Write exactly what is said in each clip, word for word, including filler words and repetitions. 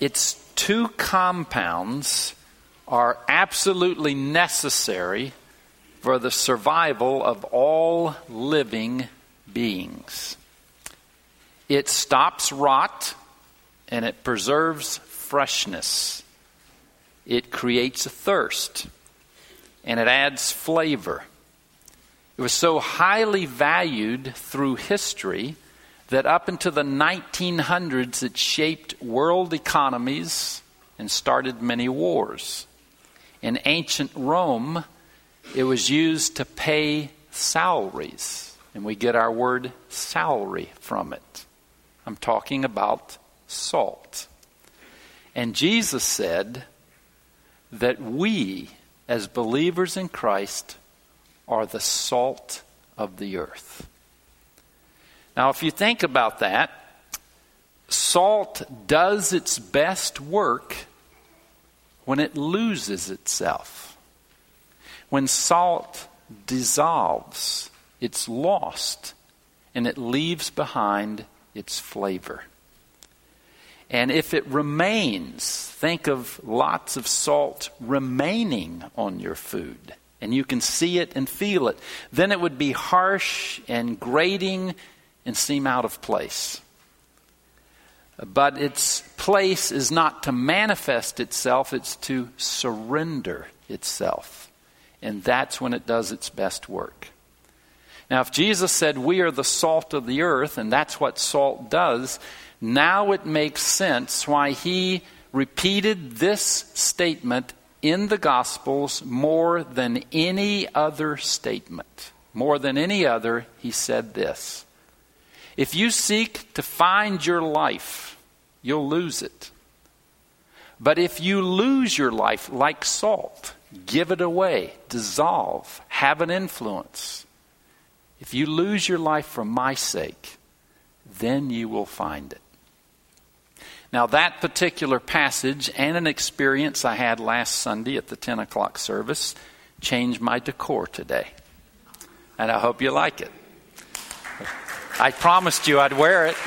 its two compounds are absolutely necessary for the survival of all living beings. It stops rot and it preserves freshness. It creates a thirst and it adds flavor. It was so highly valued through history that up into the nineteen hundreds it shaped world economies and started many wars. In ancient Rome, it was used to pay salaries, and we get our word salary from it. I'm talking about salt. And Jesus said that we, as believers in Christ, are the salt of the earth. Now, if you think about that, salt does its best work when it loses itself. When salt dissolves, it's lost, and it leaves behind its flavor. And if it remains, think of lots of salt remaining on your food, and you can see it and feel it, then it would be harsh and grating and seem out of place. But its place is not to manifest itself, it's to surrender itself. And that's when it does its best work. Now, if Jesus said we are the salt of the earth, and that's what salt does, now it makes sense why he repeated this statement in the Gospels more than any other statement. More than any other, he said this: if you seek to find your life, you'll lose it. But if you lose your life like salt, give it away, dissolve, have an influence. If you lose your life for my sake, then you will find it. Now, that particular passage and an experience I had last Sunday at the ten o'clock service changed my decor today. And I hope you like it. I promised you I'd wear it.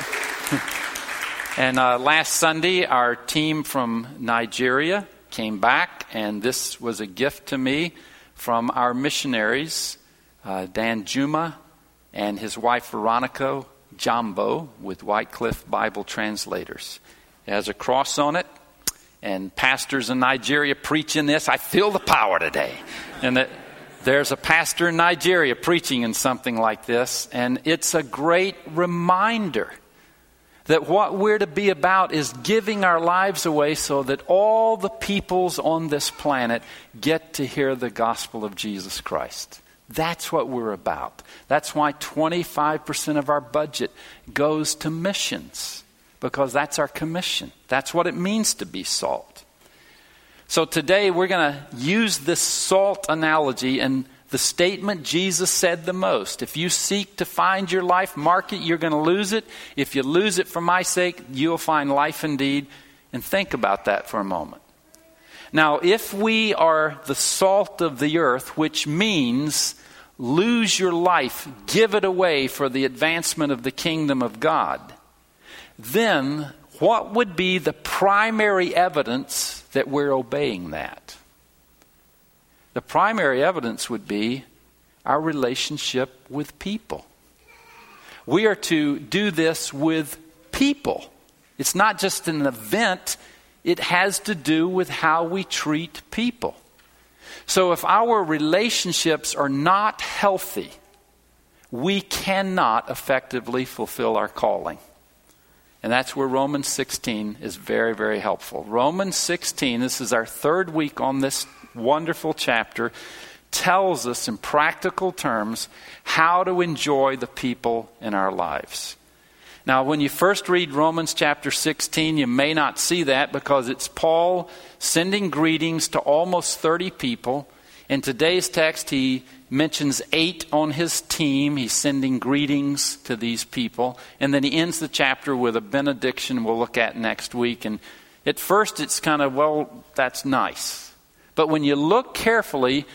And uh, last Sunday, our team from Nigeria came back, and this was a gift to me from our missionaries, uh, Dan Juma and his wife Veronica Jambo with Wycliffe Bible Translators. It has a cross on it, and pastors in Nigeria preaching this. I feel the power today. And that there's a pastor in Nigeria preaching in something like this, and it's a great reminder that what we're to be about is giving our lives away so that all the peoples on this planet get to hear the gospel of Jesus Christ. That's what we're about. That's why twenty-five percent of our budget goes to missions, because that's our commission. That's what it means to be salt. So today we're going to use this salt analogy and the statement Jesus said the most. If you seek to find your life, mark it, you're going to lose it. If you lose it for my sake, you'll find life indeed. And think about that for a moment. Now, if we are the salt of the earth, which means lose your life, give it away for the advancement of the kingdom of God, then what would be the primary evidence that we're obeying that? The primary evidence would be our relationship with people. We are to do this with people. It's not just an event. It has to do with how we treat people. So if our relationships are not healthy, we cannot effectively fulfill our calling. And that's where Romans sixteen is very, very helpful. Romans sixteen, this is our third week on this wonderful chapter, tells us in practical terms how to enjoy the people in our lives. Now, when you first read Romans chapter sixteen, you may not see that because it's Paul sending greetings to almost thirty people. In today's text, he mentions eight on his team. He's sending greetings to these people. And then he ends the chapter with a benediction we'll look at next week. And at first, it's kind of, well, that's nice. But when you look carefully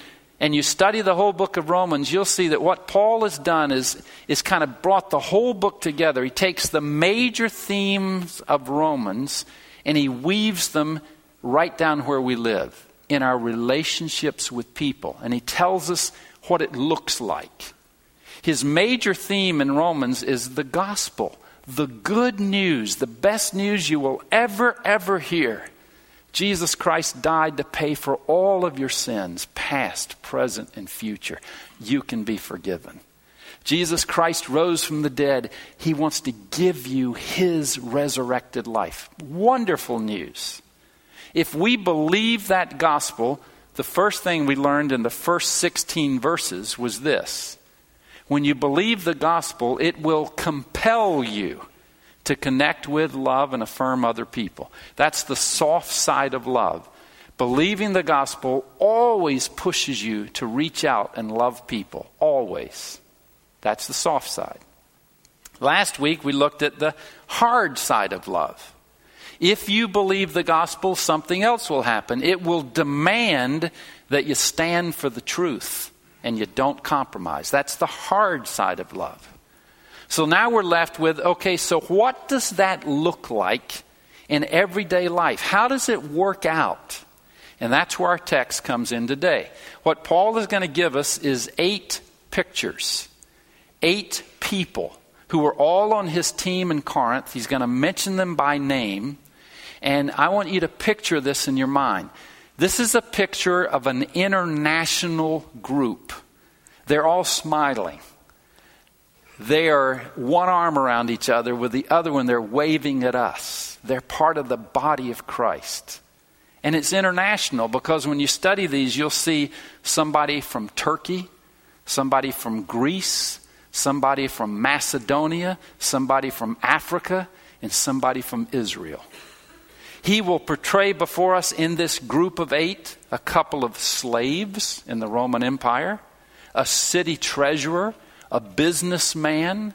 and you study the whole book of Romans, you'll see that what Paul has done is, is kind of brought the whole book together. He takes the major themes of Romans and he weaves them right down where we live, in our relationships with people. And he tells us what it looks like. His major theme in Romans is the gospel, the good news, the best news you will ever, ever hear. Jesus Christ died to pay for all of your sins, past, present, and future. You can be forgiven. Jesus Christ rose from the dead. He wants to give you his resurrected life. Wonderful news. If we believe that gospel, the first thing we learned in the first sixteen verses was this. When you believe the gospel, it will compel you to connect with, love, and affirm other people. That's the soft side of love. Believing the gospel always pushes you to reach out and love people. Always. That's the soft side. Last week we looked at the hard side of love. If you believe the gospel, something else will happen. It will demand that you stand for the truth and you don't compromise. That's the hard side of love. So now we're left with, okay, so what does that look like in everyday life? How does it work out? And that's where our text comes in today. What Paul is going to give us is eight pictures, eight people who are all on his team in Corinth. He's going to mention them by name. And I want you to picture this in your mind. This is a picture of an international group. They're all smiling. They are one arm around each other, with the other one they're waving at us. They're part of the body of Christ. And it's international because when you study these, you'll see somebody from Turkey, somebody from Greece, somebody from Macedonia, somebody from Africa, and somebody from Israel. He will portray before us in this group of eight a couple of slaves in the Roman Empire, a city treasurer, a businessman,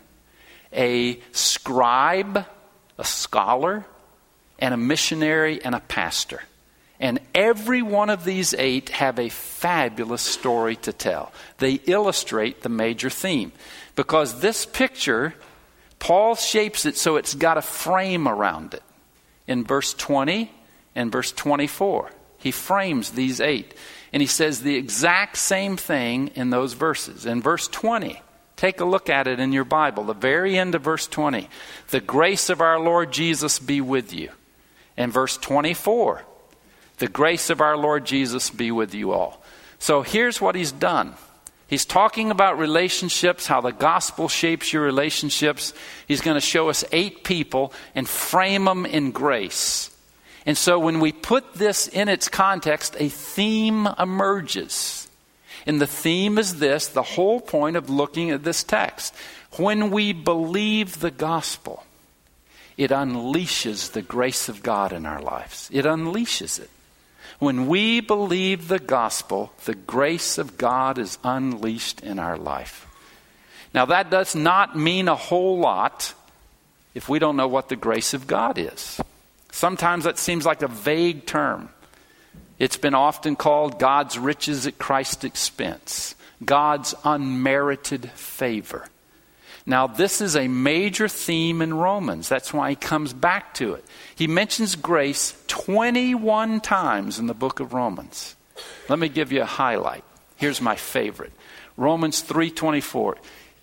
a scribe, a scholar, and a missionary and a pastor. And every one of these eight have a fabulous story to tell. They illustrate the major theme. Because this picture, Paul shapes it so it's got a frame around it. In verse twenty and verse twenty-four, he frames these eight. And he says the exact same thing in those verses. In verse twenty, take a look at it in your Bible. The very end of verse twenty. The grace of our Lord Jesus be with you. And verse twenty-four. The grace of our Lord Jesus be with you all. So here's what he's done. He's talking about relationships, how the gospel shapes your relationships. He's going to show us eight people and frame them in grace. And so when we put this in its context, a theme emerges. And the theme is this, the whole point of looking at this text. When we believe the gospel, it unleashes the grace of God in our lives. It unleashes it. When we believe the gospel, the grace of God is unleashed in our life. Now that does not mean a whole lot if we don't know what the grace of God is. Sometimes that seems like a vague term. It's been often called God's riches at Christ's expense, God's unmerited favor. Now, this is a major theme in Romans. That's why he comes back to it. He mentions grace twenty-one times in the book of Romans. Let me give you a highlight. Here's my favorite. Romans three twenty-four.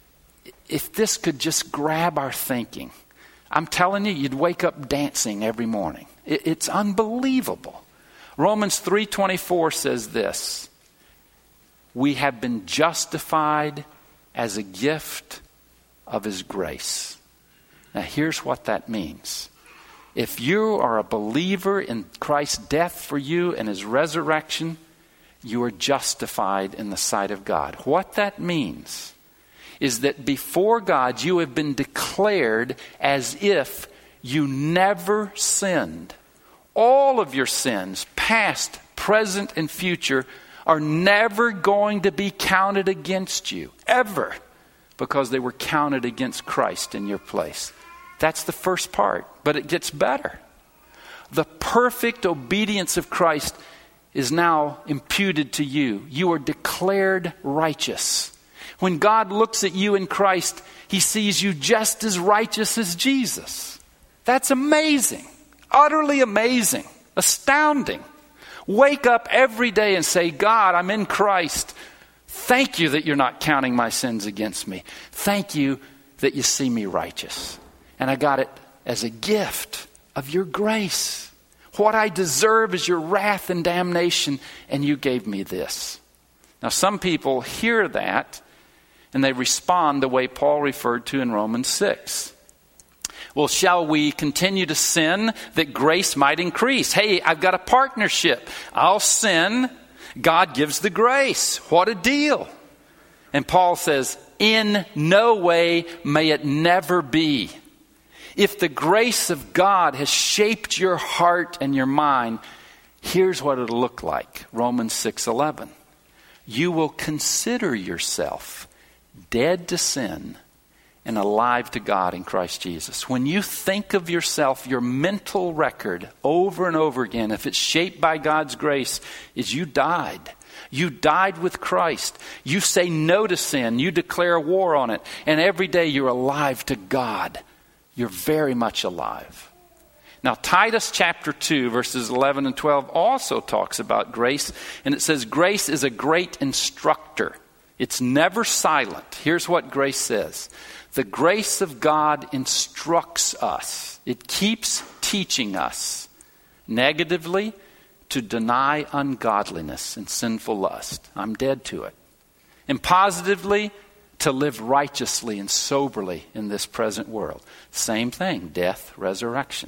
If this could just grab our thinking, I'm telling you, you'd wake up dancing every morning. It's unbelievable. Romans three twenty-four says this. We have been justified as a gift of his grace. Now here's what that means. If you are a believer in Christ's death for you and his resurrection, you are justified in the sight of God. What that means is that before God you have been declared as if you never sinned. All of your sins, past, present, and future, are never going to be counted against you, ever. Because they were counted against Christ in your place. That's the first part. But it gets better. The perfect obedience of Christ is now imputed to you. You are declared righteous. When God looks at you in Christ, he sees you just as righteous as Jesus. That's amazing. Utterly amazing. Astounding. Wake up every day and say, God, I'm in Christ. Thank you that you're not counting my sins against me. Thank you that you see me righteous. And I got it as a gift of your grace. What I deserve is your wrath and damnation, and you gave me this. Now, some people hear that, and they respond the way Paul referred to in Romans six. Well, shall we continue to sin that grace might increase? Hey, I've got a partnership. I'll sin. God gives the grace. What a deal. And Paul says, in no way may it never be. If the grace of God has shaped your heart and your mind, here's what it'll look like. Romans six eleven. You will consider yourself dead to sin and alive to God in Christ Jesus. When you think of yourself, your mental record over and over again, if it's shaped by God's grace, is you died. You died with Christ. You say no to sin. You declare war on it. And every day you're alive to God. You're very much alive. Now, Titus chapter two, verses eleven and twelve also talks about grace. And it says, grace is a great instructor. It's never silent. Here's what grace says. The grace of God instructs us. It keeps teaching us negatively to deny ungodliness and sinful lust. I'm dead to it. And positively, to live righteously and soberly in this present world. Same thing, death, resurrection.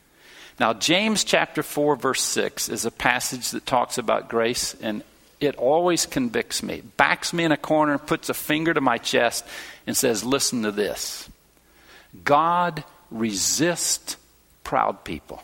Now, James chapter four, verse six is a passage that talks about grace, and it always convicts me, backs me in a corner, puts a finger to my chest, and says, listen to this. God resists proud people.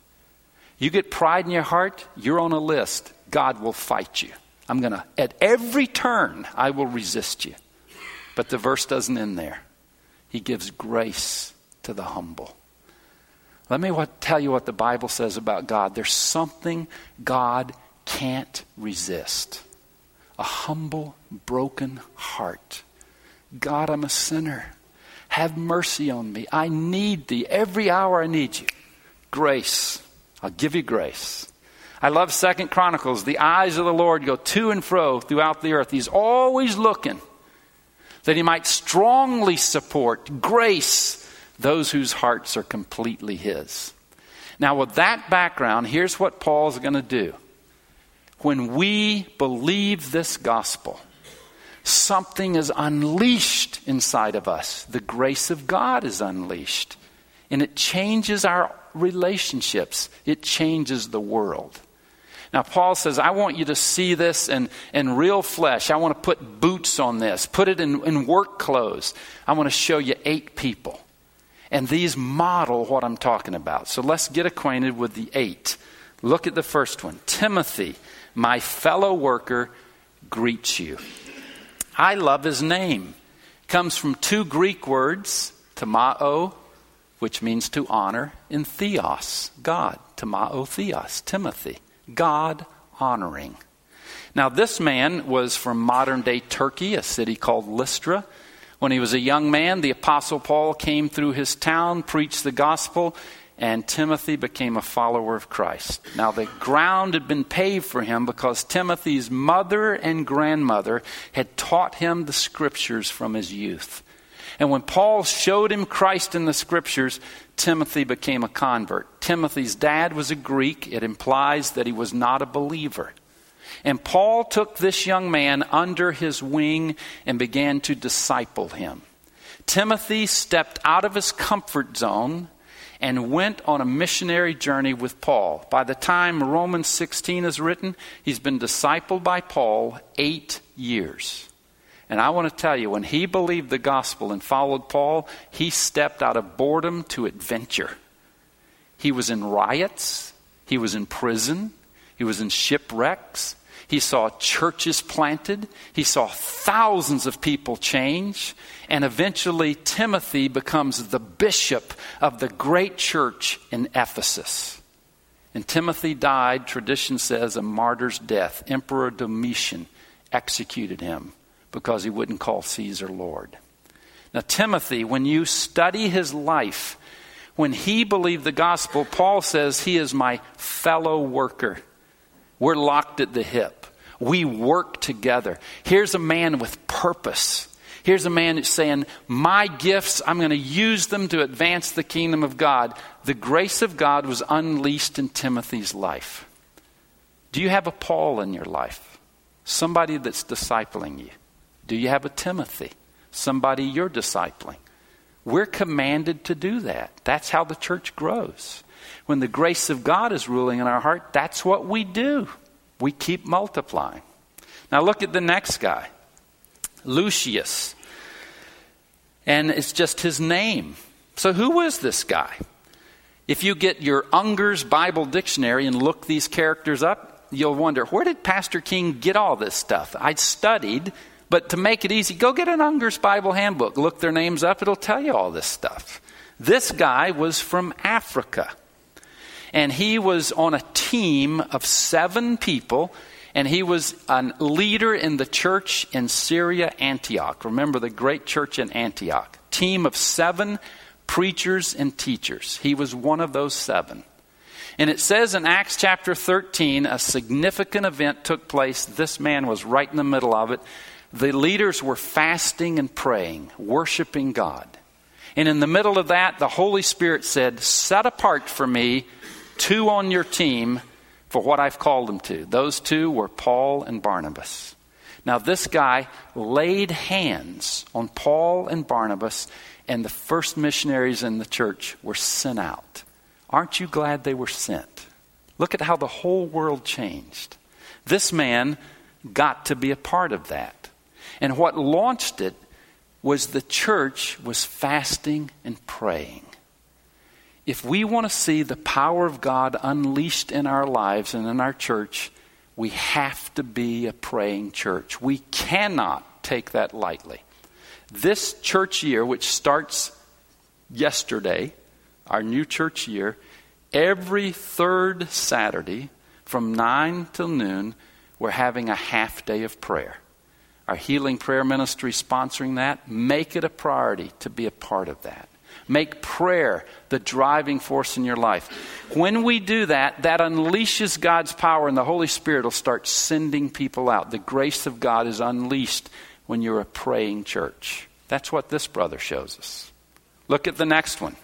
You get pride in your heart, you're on a list. God will fight you. I'm going to, at every turn, I will resist you. But the verse doesn't end there. He gives grace to the humble. Let me what, tell you what the Bible says about God. There's something God can't resist. A humble, broken heart. God, I'm a sinner. Have mercy on me. I need thee. Every hour I need you. Grace. I'll give you grace. I love Second Chronicles. The eyes of the Lord go to and fro throughout the earth. He's always looking that he might strongly support, grace, those whose hearts are completely his. Now, with that background, here's what Paul's going to do. When we believe this gospel, something is unleashed inside of us. The grace of God is unleashed. And it changes our relationships. It changes the world. Now, Paul says, I want you to see this in, in real flesh. I want to put boots on this. Put it in, in work clothes. I want to show you eight people. And these model what I'm talking about. So let's get acquainted with the eight. Look at the first one. Timothy, my fellow worker, greets you. I love his name. It comes from two Greek words, timao, which means to honor, and theos, God. Timao, theos, Timothy. God honoring. Now, this man was from modern-day Turkey, a city called Lystra. When he was a young man, the Apostle Paul came through his town, preached the gospel, and Timothy became a follower of Christ. Now, the ground had been paved for him because Timothy's mother and grandmother had taught him the scriptures from his youth. And when Paul showed him Christ in the scriptures, Timothy became a convert. Timothy's dad was a Greek. It implies that he was not a believer. And Paul took this young man under his wing and began to disciple him. Timothy stepped out of his comfort zone and went on a missionary journey with Paul. By the time Romans sixteen is written, he's been discipled by Paul eight years. And I want to tell you, when he believed the gospel and followed Paul, he stepped out of boredom to adventure. He was in riots. He was in prison. He was in shipwrecks. He saw churches planted. He saw thousands of people change. And eventually Timothy becomes the bishop of the great church in Ephesus. And Timothy died, tradition says, a martyr's death. Emperor Domitian executed him because he wouldn't call Caesar Lord. Now, Timothy, when you study his life, when he believed the gospel, Paul says he is my fellow worker. We're locked at the hip. We work together. Here's a man with purpose. Here's a man that's saying, my gifts, I'm going to use them to advance the kingdom of God. The grace of God was unleashed in Timothy's life. Do you have a Paul in your life? Somebody that's discipling you. Do you have a Timothy? Somebody you're discipling. We're commanded to do that. That's how the church grows. When the grace of God is ruling in our heart, that's what we do. We keep multiplying. Now look at the next guy. Lucius. And it's just his name. So who was this guy? If you get your Unger's Bible Dictionary and look these characters up, you'll wonder, where did Pastor King get all this stuff? I studied, but to make it easy, go get an Unger's Bible Handbook. Look their names up. It'll tell you all this stuff. This guy was from Africa. And he was on a team of seven people. And he was a leader in the church in Syria, Antioch. Remember the great church in Antioch. Team of seven preachers and teachers. He was one of those seven. And it says in Acts chapter thirteen, a significant event took place. This man was right in the middle of it. The leaders were fasting and praying, worshiping God. And in the middle of that, the Holy Spirit said, set apart for me two on your team for what I've called them to. Those two were Paul and Barnabas. Now this guy laid hands on Paul and Barnabas, and the first missionaries in the church were sent out. Aren't you glad they were sent? Look at how the whole world changed. This man got to be a part of that. And what launched it was the church was fasting and praying. If we want to see the power of God unleashed in our lives and in our church, we have to be a praying church. We cannot take that lightly. This church year, which starts yesterday, our new church year, every third Saturday from nine till noon, we're having a half day of prayer. Our healing prayer ministry sponsoring that. Make it a priority to be a part of that. Make prayer the driving force in your life. When we do that, that unleashes God's power, and the Holy Spirit will start sending people out. The grace of God is unleashed when you're a praying church. That's what this brother shows us. Look at the next one.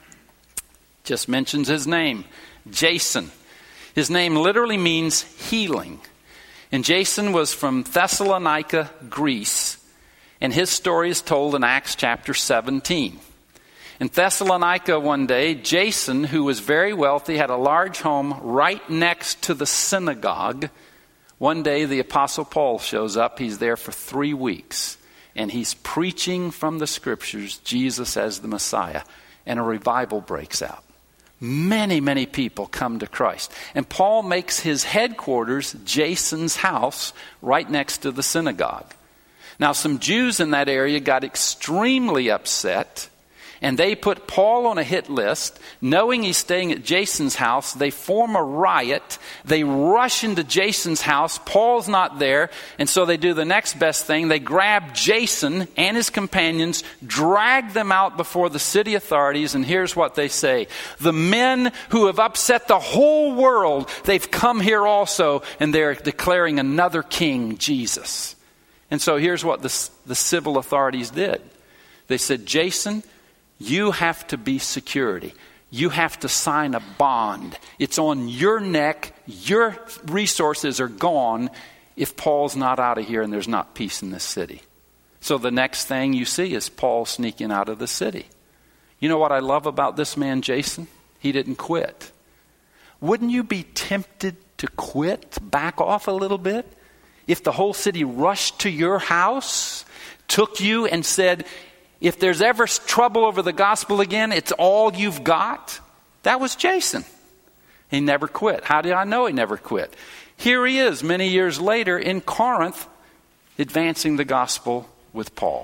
Just mentions his name, Jason. His name literally means healing. And Jason was from Thessalonica, Greece. And his story is told in Acts chapter seventeen. In Thessalonica one day, Jason, who was very wealthy, had a large home right next to the synagogue. One day the Apostle Paul shows up. He's there for three weeks. And he's preaching from the scriptures, Jesus as the Messiah. And a revival breaks out. Many, many people come to Christ. And Paul makes his headquarters Jason's house right next to the synagogue. Now some Jews in that area got extremely upset. And they put Paul on a hit list. Knowing he's staying at Jason's house, they form a riot. They rush into Jason's house. Paul's not there. And so they do the next best thing. They grab Jason and his companions, drag them out before the city authorities. And here's what they say. The men who have upset the whole world, they've come here also. And they're declaring another king, Jesus. And so here's what the, the civil authorities did. They said, Jason, you have to be security. You have to sign a bond. It's on your neck. Your resources are gone if Paul's not out of here and there's not peace in this city. So the next thing you see is Paul sneaking out of the city. You know what I love about this man, Jason? He didn't quit. Wouldn't you be tempted to quit, back off a little bit? If the whole city rushed to your house, took you and said, if there's ever trouble over the gospel again, it's all you've got. That was Jason. He never quit. How did I know he never quit? Here he is many years later in Corinth, advancing the gospel with Paul.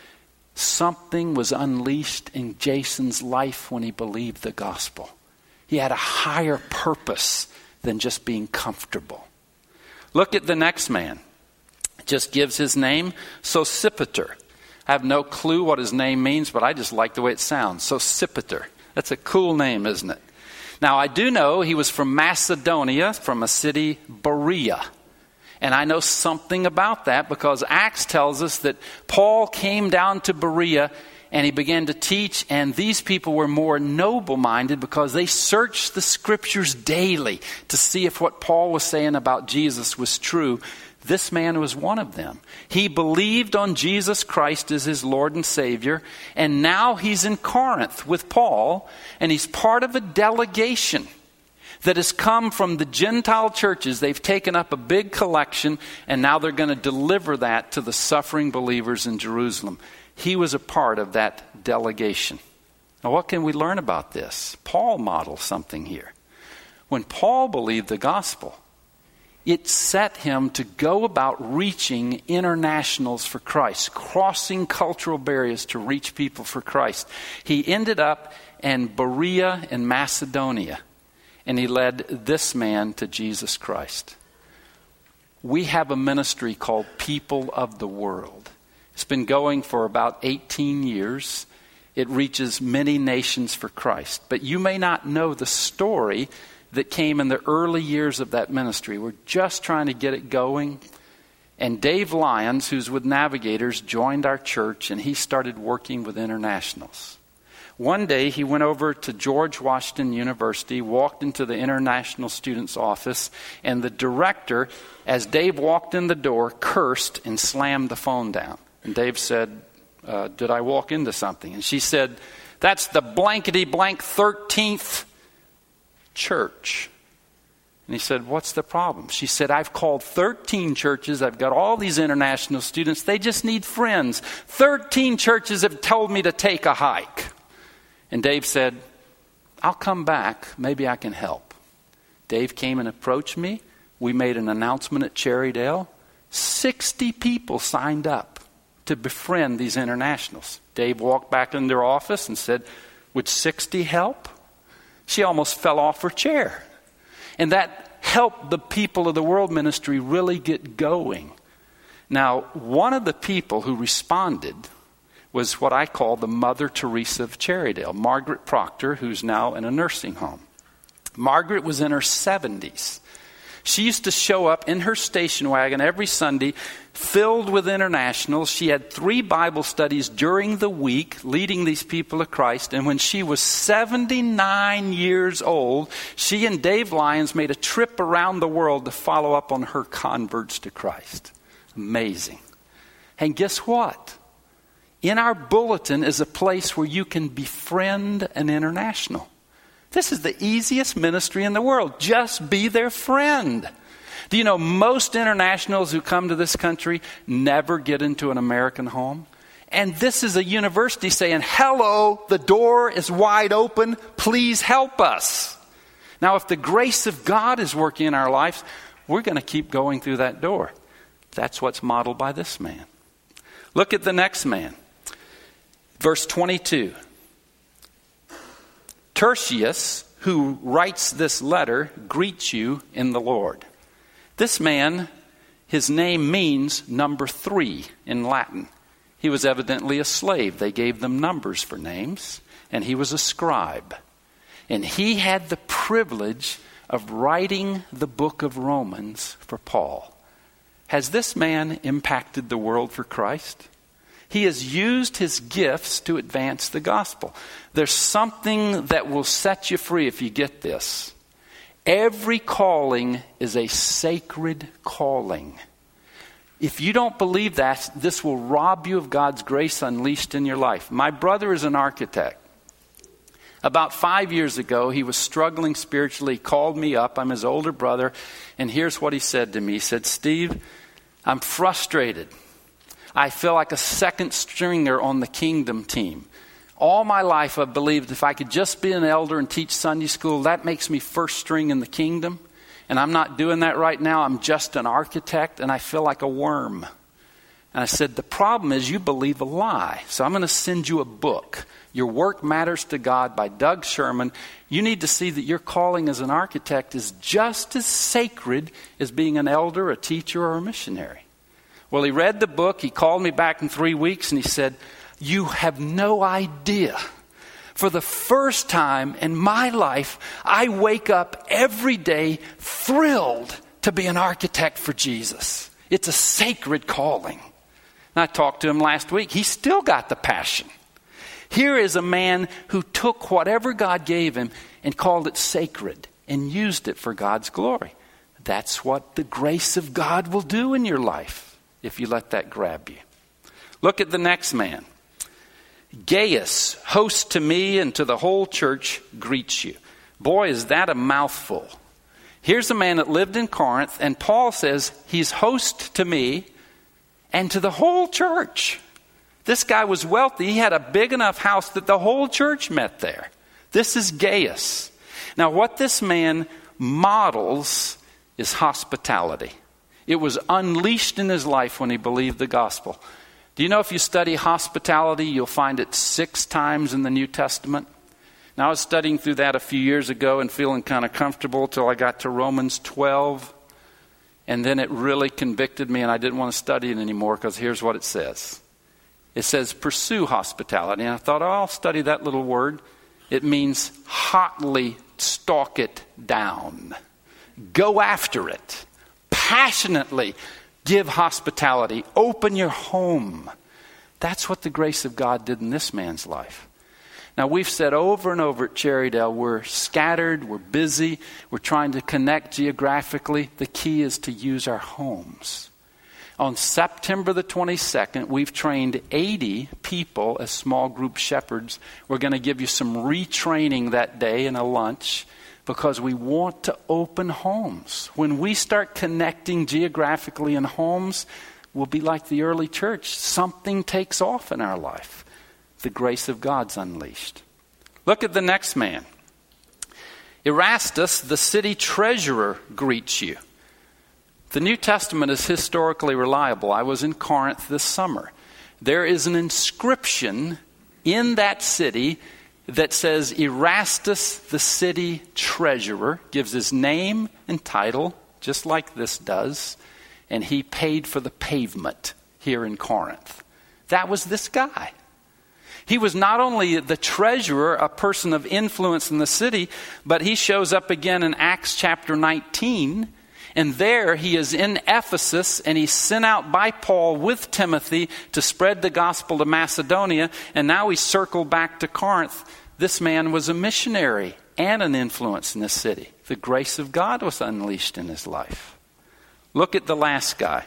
Something was unleashed in Jason's life when he believed the gospel. He had a higher purpose than just being comfortable. Look at the next man. It just gives his name, Sosipater. I have no clue what his name means, but I just like the way it sounds. Sosipater. That's a cool name, isn't it? Now, I do know he was from Macedonia, from a city, Berea. And I know something about that because Acts tells us that Paul came down to Berea and he began to teach, and these people were more noble-minded because they searched the scriptures daily to see if what Paul was saying about Jesus was true. This man was one of them. He believed on Jesus Christ as his Lord and Savior, and now he's in Corinth with Paul, and he's part of a delegation that has come from the Gentile churches. They've taken up a big collection, and now they're going to deliver that to the suffering believers in Jerusalem. He was a part of that delegation. Now, what can we learn about this? Paul models something here. When Paul believed the gospel, it set him to go about reaching internationals for Christ, crossing cultural barriers to reach people for Christ. He ended up in Berea in Macedonia, and he led this man to Jesus Christ. We have a ministry called People of the World. It's been going for about eighteen years. It reaches many nations for Christ. But you may not know the story that came in the early years of that ministry. We're just trying to get it going. And Dave Lyons, who's with Navigators, joined our church, and he started working with internationals. One day he went over to George Washington University, walked into the international students' office, and the director, as Dave walked in the door, cursed and slammed the phone down. And Dave said, uh, did I walk into something? And she said, that's the blankety blank thirteenth church. And he said, what's the problem? She said, I've called thirteen churches. I've got all these international students. They just need friends. thirteen churches have told me to take a hike. And Dave said, I'll come back. Maybe I can help. Dave came and approached me. We made an announcement at Cherrydale. sixty people signed up to befriend these internationals. Dave walked back in their office and said, would sixty help? She almost fell off her chair. And that helped the People of the World ministry really get going. Now, one of the people who responded was what I call the Mother Teresa of Cherrydale, Margaret Proctor, who's now in a nursing home. Margaret was in her seventies. She used to show up in her station wagon every Sunday filled with internationals. She had three Bible studies during the week leading these people to Christ. And when she was seventy-nine years old, she and Dave Lyons made a trip around the world to follow up on her converts to Christ. Amazing. And guess what? In our bulletin is a place where you can befriend an international. This is the easiest ministry in the world. Just be their friend. Do you know most internationals who come to this country never get into an American home? And this is a university saying, hello, the door is wide open. Please help us. Now, if the grace of God is working in our lives, we're going to keep going through that door. That's what's modeled by this man. Look at the next man. Verse twenty-two. Tertius, who writes this letter, greets you in the Lord. This man, his name means number three in Latin. He was evidently a slave. They gave them numbers for names, and he was a scribe. And he had the privilege of writing the book of Romans for Paul. Has this man impacted the world for Christ? He has used his gifts to advance the gospel. There's something that will set you free if you get this. Every calling is a sacred calling. If you don't believe that, this will rob you of God's grace unleashed in your life. My brother is an architect. About five years ago, he was struggling spiritually. He called me up. I'm his older brother. And here's what he said to me. He said, Steve, I'm frustrated. I feel like a second stringer on the kingdom team. All my life I've believed if I could just be an elder and teach Sunday school, that makes me first string in the kingdom. And I'm not doing that right now. I'm just an architect and I feel like a worm. And I said, the problem is you believe a lie. So I'm going to send you a book. Your Work Matters to God by Doug Sherman, you need to see that your calling as an architect is just as sacred as being an elder, a teacher, or a missionary. Well, he read the book. He called me back in three weeks and he said, you have no idea. For the first time in my life, I wake up every day thrilled to be an architect for Jesus. It's a sacred calling. And I talked to him last week. He still got the passion. Here is a man who took whatever God gave him and called it sacred and used it for God's glory. That's what the grace of God will do in your life if you let that grab you. Look at the next man. Gaius, host to me and to the whole church, greets you. Boy, is that a mouthful. Here's a man that lived in Corinth, and Paul says he's host to me and to the whole church. This guy was wealthy. He had a big enough house that the whole church met there. This is Gaius. Now, what this man models is hospitality. It was unleashed in his life when he believed the gospel. Do you know if you study hospitality, you'll find it six times in the New Testament? Now, I was studying through that a few years ago and feeling kind of comfortable till I got to Romans twelve. And then it really convicted me and I didn't want to study it anymore because here's what it says. It says, pursue hospitality. And I thought, oh, I'll study that little word. It means hotly stalk it down. Go after it. Passionately give hospitality. Open your home. That's what the grace of God did in this man's life. Now, we've said over and over at Cherrydale, we're scattered, we're busy, we're trying to connect geographically. The key is to use our homes. On September the twenty-second, we've trained eighty people as small group shepherds. We're going to give you some retraining that day in a lunch because we want to open homes. When we start connecting geographically in homes, we'll be like the early church. Something takes off in our life. The grace of God's unleashed. Look at the next man. Erastus, the city treasurer, greets you. The New Testament is historically reliable. I was in Corinth this summer. There is an inscription in that city that says Erastus, the city treasurer, gives his name and title, just like this does, and he paid for the pavement here in Corinth. That was this guy. He was not only the treasurer, a person of influence in the city, but he shows up again in Acts chapter nineteen. And there he is in Ephesus, and he's sent out by Paul with Timothy to spread the gospel to Macedonia. And now he's circled back to Corinth. This man was a missionary and an influence in this city. The grace of God was unleashed in his life. Look at the last guy.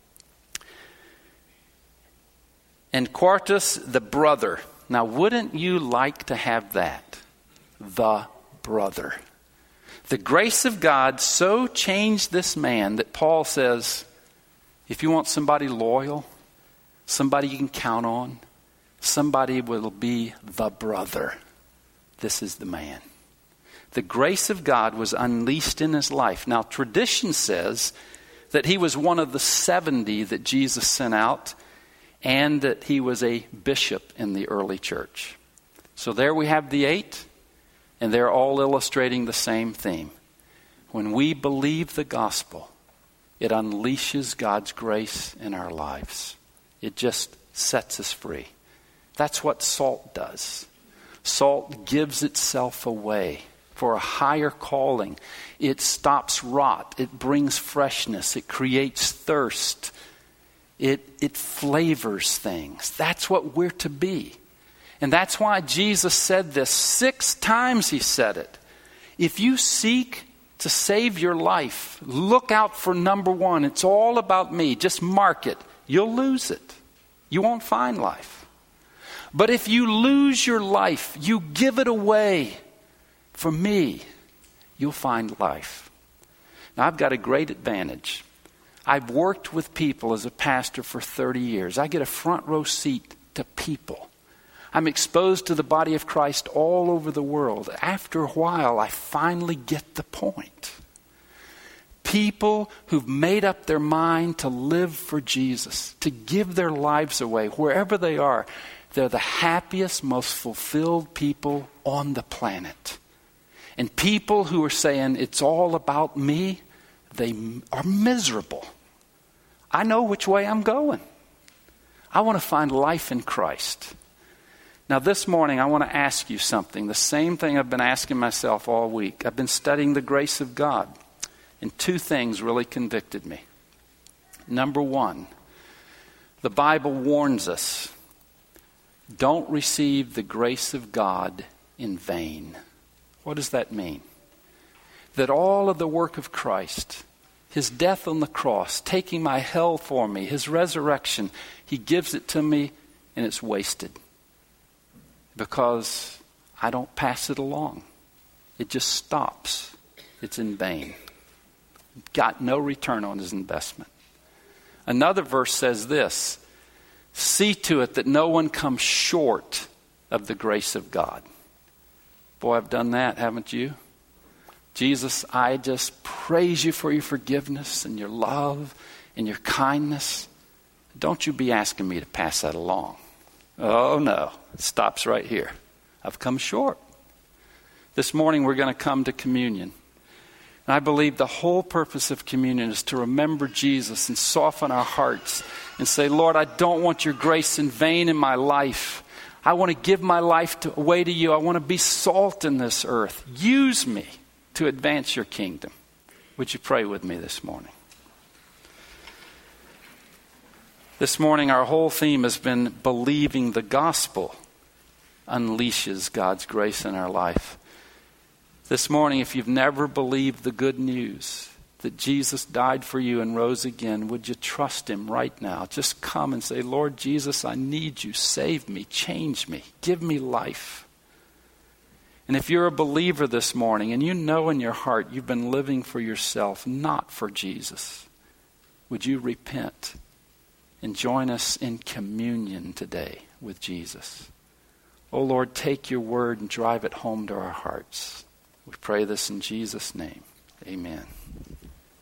And Quartus, the brother. Now, wouldn't you like to have that? The brother. The grace of God so changed this man that Paul says, if you want somebody loyal, somebody you can count on, somebody will be the brother. This is the man. The grace of God was unleashed in his life. Now, tradition says that he was one of the seventy that Jesus sent out, and that he was a bishop in the early church. So there we have the eight. And they're all illustrating the same theme. When we believe the gospel, it unleashes God's grace in our lives. It just sets us free. That's what salt does. Salt gives itself away for a higher calling. It stops rot. It brings freshness. It creates thirst. It, it flavors things. That's what we're to be. And that's why Jesus said this. Six times he said it. If you seek to save your life, look out for number one. It's all about me. Just mark it. You'll lose it. You won't find life. But if you lose your life, you give it away for me, you'll find life. Now, I've got a great advantage. I've worked with people as a pastor for thirty years. I get a front row seat to people. I'm exposed to the body of Christ all over the world. After a while, I finally get the point. People who've made up their mind to live for Jesus, to give their lives away wherever they are, they're the happiest, most fulfilled people on the planet. And people who are saying it's all about me, they are miserable. I know which way I'm going. I want to find life in Christ. Now this morning I want to ask you something, the same thing I've been asking myself all week. I've been studying the grace of God, and two things really convicted me. Number one, the Bible warns us, don't receive the grace of God in vain. What does that mean? That all of the work of Christ, His death on the cross, taking my hell for me, His resurrection, He gives it to me and it's wasted. Because I don't pass it along. It just stops. It's in vain. Got no return on His investment. Another verse says this, see to it that no one comes short of the grace of God. Boy, I've done that, haven't you? Jesus, I just praise you for your forgiveness and your love and your kindness. Don't you be asking me to pass that along. Oh no, it stops right here. I've come short. This morning we're going to come to communion. And I believe the whole purpose of communion is to remember Jesus and soften our hearts and say, Lord, I don't want your grace in vain in my life. I want to give my life to, away to you. I want to be salt in this earth. Use me to advance your kingdom. Would you pray with me this morning? This morning our whole theme has been believing the gospel unleashes God's grace in our life. This morning, if you've never believed the good news that Jesus died for you and rose again, would you trust Him right now? Just come and say, Lord Jesus, I need you. Save me, change me, give me life. And if you're a believer this morning and you know in your heart you've been living for yourself, not for Jesus, would you repent and join us in communion today with Jesus? Oh Lord, take your word and drive it home to our hearts. We pray this in Jesus' name. Amen.